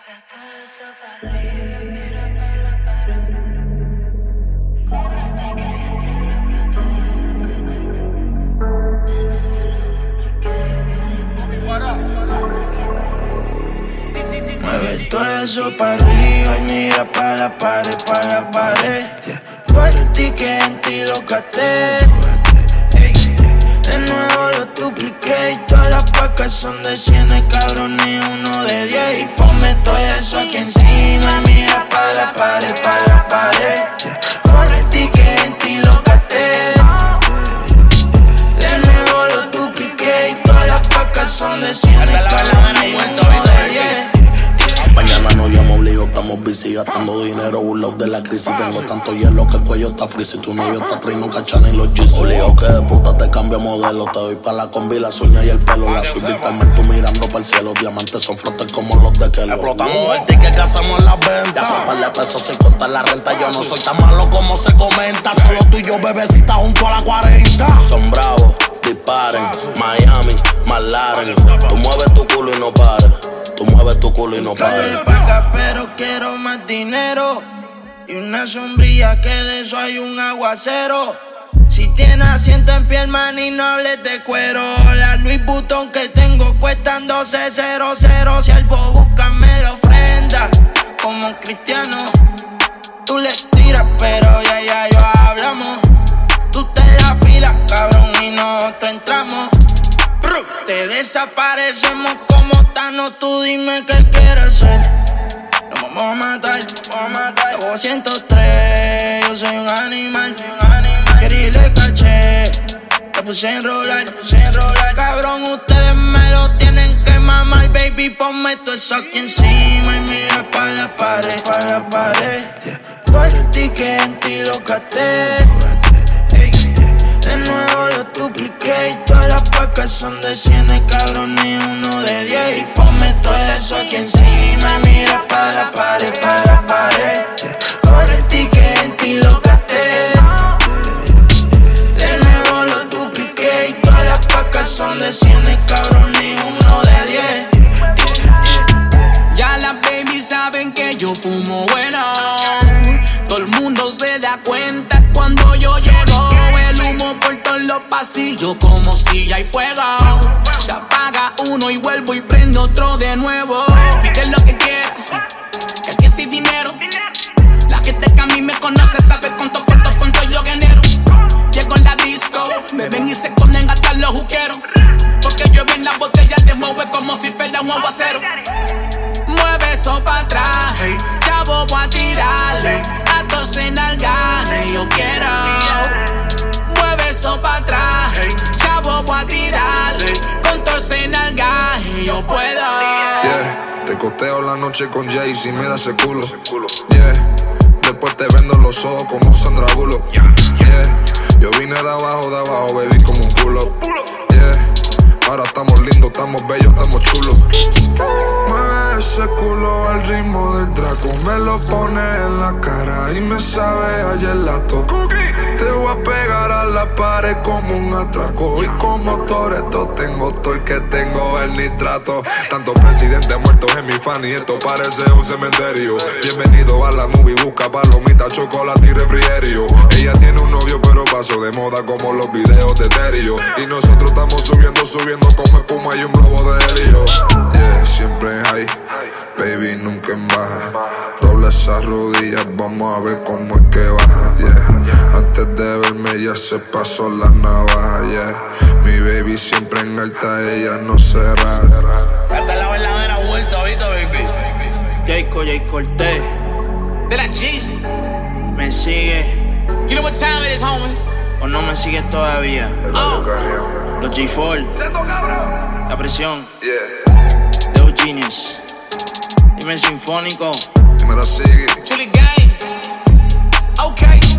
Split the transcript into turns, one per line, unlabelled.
Mueve todo eso para arriba y mira pa' la pared, pa' la pared. Fuerte que en ti lo gasté. De nuevo lo dupliqué y todas las pacas son de 100, cabrón, ni uno de 10. Y ponme todo eso aquí encima y mira pa' la pared, pa' la pared. Fuerte que en ti lo gasté. De nuevo lo dupliqué y todas las pacas son de 100, cabrón, ni uno de 10.
Mañana no yo me obligo, estamos busy gastando dinero, burlados de la crisis. Tengo tanto hielo que el cuello está frío. Si tu novio está trae, no cachan ni los juice. Obligado que de puta te cambio modelo. Te doy pa' la combi, las uñas y el pelo. La subí mal, tú mirando para el cielo. Diamantes son frotes como los de Kelo. Explotamos el ticket que hacemos en las ventas. Ya par de pesos sin contar la renta. Yo no soy tan malo como se comenta. Solo tú y yo, bebecita, junto a la 40. Son bravos, disparen. Miami, McLaren. Tú mueves tu culo y no pares. Tú mueves tu culo y no pares.
Pero quiero más dinero y una sombrilla que de eso hay un aguacero. Si tienes asiento en piel, man, y no hables de cuero. La Louis Vuitton que tengo cuestan 12.00. Si algo búscame la ofrenda como cristiano. Tú le tiras, pero ya yo hablamos. Tú te la fila, cabrón, y nosotros entramos. Te desaparecemos como Thanos. Tú dime qué quieres hacer. Nos vamos a matar. Luego 103, yo soy un animal. Querí le caché, te puse a enrolar. Cabrón, ustedes me lo tienen que mamar. Baby, ponme todo eso aquí encima y mira pa' la pared, pa' la pared. Fuerte que en ti lo gasté. De nuevo lo dupliqué y todas las pacas son de 100, cabrón, ni uno de 10. Y ponme todo eso aquí encima y mira pa' la pared, pa' la pared. Por el ticket en ti lo gasté. De nuevo lo dupliqué y todas las pacas son de 100, cabrón, ni uno de 10.
Ya las babies saben que yo fumo bueno. Todo el mundo se da cuenta cuando yo llego. El humo por todos los pasillos como si hay fuego. Se apaga uno y vuelvo y prendo otro de nuevo. Pide lo que quieras, que aquí sin dinero. La gente que a mí me conoce sabe cuánto yo genero. Llego en la disco, me ven y se esconden hasta los juqueros. Porque llueven las botellas de mueve como si fuera un aguacero. Mueve eso pa' atrás, hey. Ya voy a tirarle a todos en algarre, yo quiero. Mueve eso pa' atrás, hey. Ya voy a tirarle con todos en algarre, yo puedo.
Yeah, te costeo la noche con Jay si me das ese culo. Yeah, después te vendo los ojos como Sandra Bullock. Yeah, yo vine de abajo, baby, como un pull-up. Yeah, ahora estamos lindos, estamos bellos, estamos chulos. Mueve ese culo al ritmo del Draco. Me lo pone en la cara y me sabe a gelato. Te voy a pegar a la pared como un atraco. Y como Toretto tengo todo el que tengo el nitrato. Tantos presidentes muertos en mi fan y esto parece un cementerio. Bienvenido a la movie, busca palomita, chocolate y refrigerio. Ella tiene un novio pero pasó de moda como los videos de Terio. Y nosotros estamos subiendo como espuma y un globo de helio. Yeah, siempre high, baby, nunca en baja. Dobla esas rodillas, vamos a ver cómo es que baja. Yeah, antes de verme ya se pasó la navaja. Yeah, mi baby siempre en alta, ella no cerra.
Esta es la verdadera vuelta, ¿viste, baby?
Jay Cortez,
De la Jeezy.
me sigue
You know what time it is, homie?
o no me sigues todavía.
Oh.
Los G4, la presión,
Yeah,
Leo Genius, dime Sinfónico.
y me la sigue.
Chili gang. Okay.